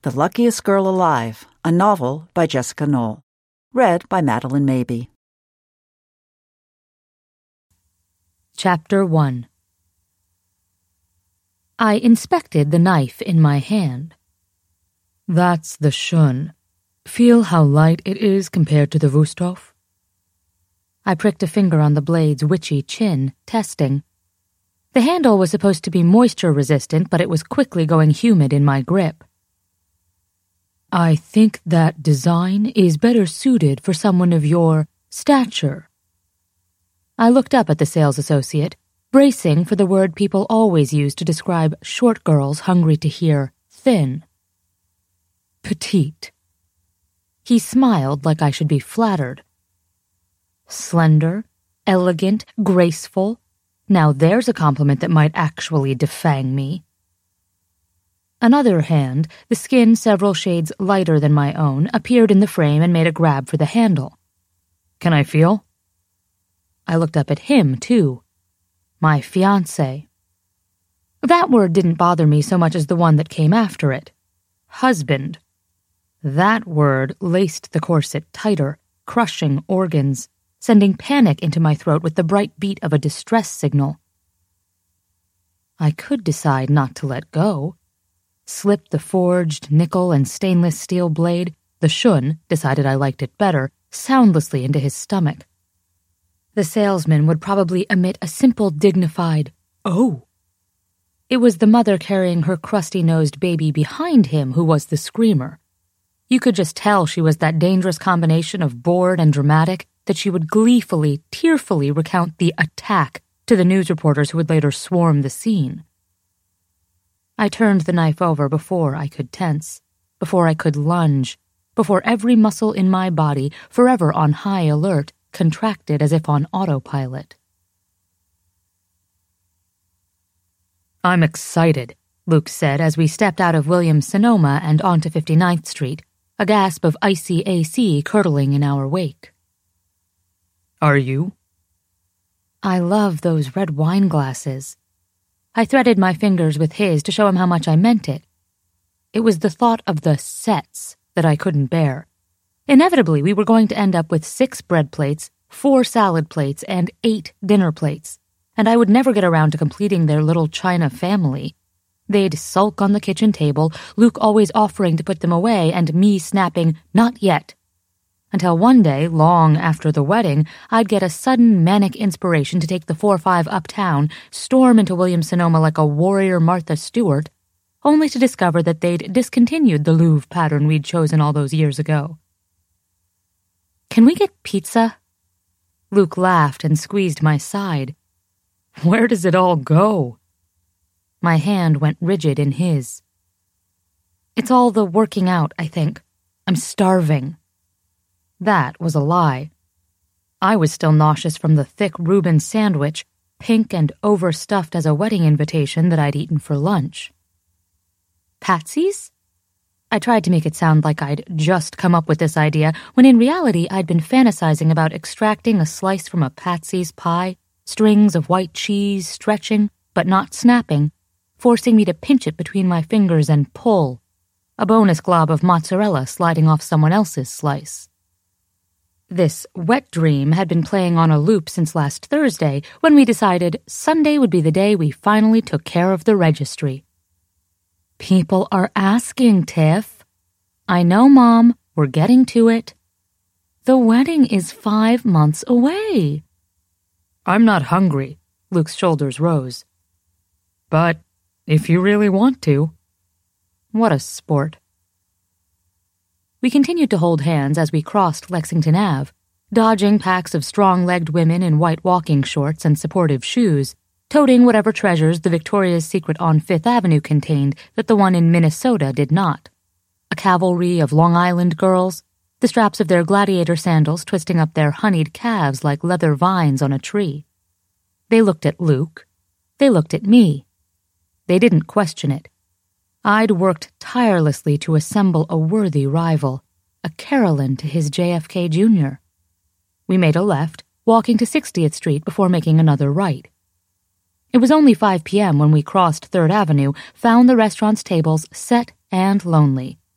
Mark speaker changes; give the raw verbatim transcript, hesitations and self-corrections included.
Speaker 1: The Luckiest Girl Alive, a novel by Jessica Knoll. Read by Madeline Mabey.
Speaker 2: Chapter one. I inspected the knife in my hand. That's the shun. Feel how light it is compared to the Wusthof? I pricked a finger on the blade's witchy chin, testing. The handle was supposed to be moisture-resistant, but it was quickly going humid in my grip. I think that design is better suited for someone of your stature. I looked up at the sales associate, bracing for the word people always use to describe short girls hungry to hear thin. Petite. He smiled like I should be flattered. Slender, elegant, graceful. Now there's a compliment that might actually defang me. Another hand, the skin several shades lighter than my own, appeared in the frame and made a grab for the handle. Can I feel? I looked up at him, too. My fiancé. That word didn't bother me so much as the one that came after it. Husband. That word laced the corset tighter, crushing organs, sending panic into my throat with the bright beat of a distress signal. I could decide not to let go. Slipped the forged nickel and stainless steel blade, the shun decided I liked it better, soundlessly into his stomach. The salesman would probably emit a simple, dignified, "Oh." It was the mother carrying her crusty-nosed baby behind him who was the screamer. You could just tell she was that dangerous combination of bored and dramatic that she would gleefully, tearfully recount the attack to the news reporters who would later swarm the scene. I turned the knife over before I could tense, before I could lunge, before every muscle in my body, forever on high alert, contracted as if on autopilot. I'm excited, Luke said as we stepped out of Williams-Sonoma and onto fifty-ninth Street, a gasp of icy A C curdling in our wake. Are you? I love those red wine glasses. I threaded my fingers with his to show him how much I meant it. It was the thought of the sets that I couldn't bear. Inevitably, we were going to end up with six bread plates, four salad plates, and eight dinner plates, and I would never get around to completing their little China family. They'd sulk on the kitchen table, Luke always offering to put them away, and me snapping, "Not yet," until one day, long after the wedding, I'd get a sudden manic inspiration to take the four five uptown, storm into Williams-Sonoma like a warrior Martha Stewart, only to discover that they'd discontinued the Louvre pattern we'd chosen all those years ago. Can we get pizza? Luke laughed and squeezed my side. Where does it all go? My hand went rigid in his. It's all the working out, I think. I'm starving. That was a lie. I was still nauseous from the thick Reuben sandwich, pink and overstuffed as a wedding invitation that I'd eaten for lunch. Patsy's? I tried to make it sound like I'd just come up with this idea, when in reality I'd been fantasizing about extracting a slice from a Patsy's pie, strings of white cheese stretching, but not snapping, forcing me to pinch it between my fingers and pull, a bonus glob of mozzarella sliding off someone else's slice. This wet dream had been playing on a loop since last Thursday, when we decided Sunday would be the day we finally took care of the registry. People are asking, Tiff. I know, Mom. We're getting to it. The wedding is five months away. I'm not hungry. Luke's shoulders rose. But if you really want to. What a sport. We continued to hold hands as we crossed Lexington Avenue, dodging packs of strong-legged women in white walking shorts and supportive shoes, toting whatever treasures the Victoria's Secret on Fifth Avenue contained that the one in Minnesota did not. A cavalry of Long Island girls, the straps of their gladiator sandals twisting up their honeyed calves like leather vines on a tree. They looked at Luke. They looked at me. They didn't question it. I'd worked tirelessly to assemble a worthy rival, a Carolyn to his J F K Junior We made a left, walking to sixtieth Street before making another right. It was only five p.m. when we crossed Third Avenue, found the restaurant's tables set and lonely.